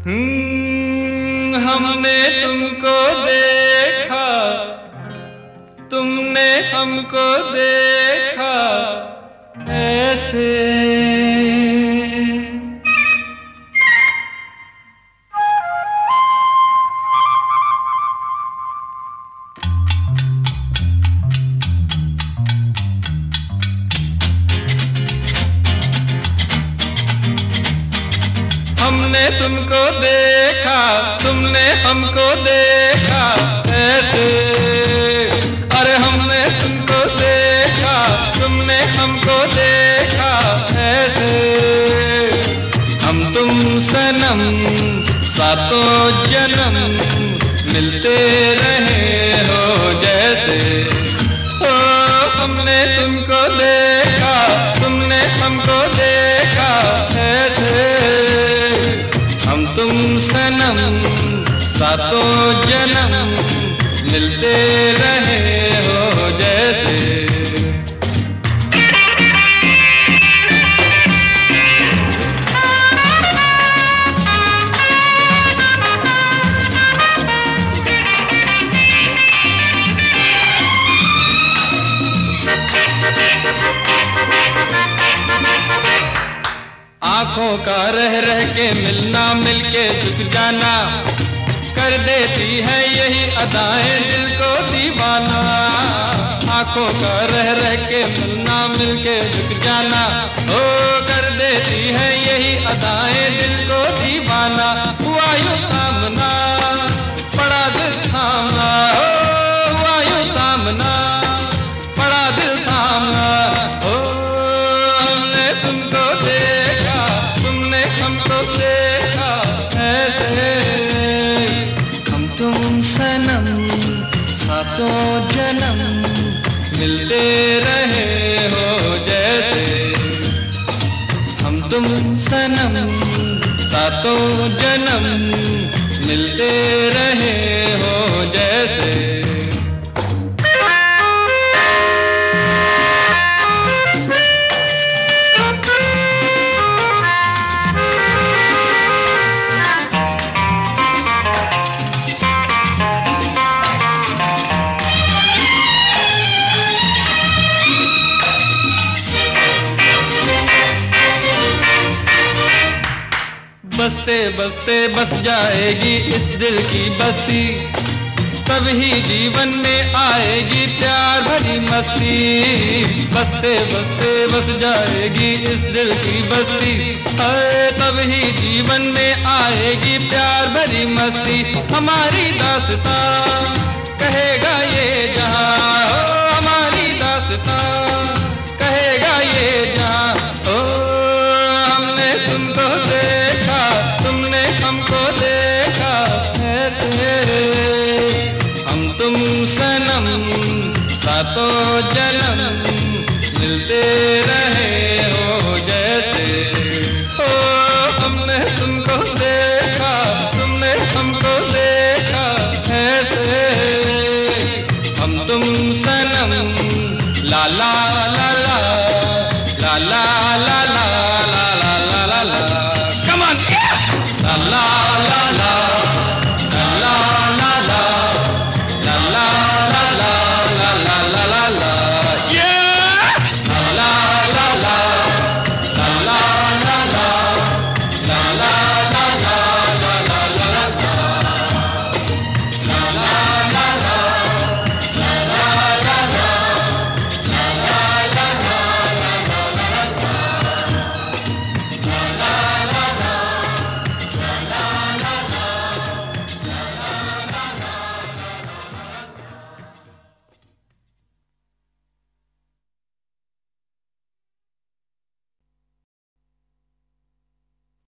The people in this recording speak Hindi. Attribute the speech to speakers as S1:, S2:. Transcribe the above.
S1: हमने तुमको देखा, तुमने हमको देखा ऐसे। हमने तुमको देखा, तुमने हमको देखा ऐसे। अरे हमने तुमको देखा, तुमने हमको देखा ऐसे। हम तुम सनम सातों जन्म मिलते रहे हो जैसे। ओ हमने तुमको देखा, तुमने हमको देखा ऐसे। हम तुम सनम सातों जन्म मिलते रहे हो जैसे। आँखों का रह रह के मिलना, मिलके झुक जाना, कर देती है यही अदाएं दिल को दीवाना। आँखों का रह रह के मिलना, मिलके झुक जाना, ओ कर देती है यही अदाएं दिल को दीवाना। हुआ यूं सामना, पड़ा दिल थामना, ओ हुआ यूं सामना, पड़ा दिल थामना। ओ हमने तुमको देखा, तुमने हमको देखा ऐसे। हम तुम सनम सातों जन्म मिलते रहे हो जैसे। हम तुम सनम सातों जन्म मिलते रहे हो जैसे। बसते बसते बस जाएगी इस दिल की बस्ती, तभी जीवन में आएगी प्यार भरी मस्ती। बसते बसते बस जाएगी इस दिल की बस्ती, तभी जीवन में आएगी प्यार भरी मस्ती। हमारी दास्तां कहेगा ये जहां, हमारी दास्तां कहेगा ये जहां। ओ हमने तुमको देखा, तुमने हमको देखा ऐसे। हम तुम सनम सातों जन्म मिलते रहे हो जैसे। ओ हमने तुमको देखा, तुमने हमको देखा ऐसे। हम तुम सनम ला ला ला ला ला ला ला ला ला ला ला ला। Come on, yeah! La la.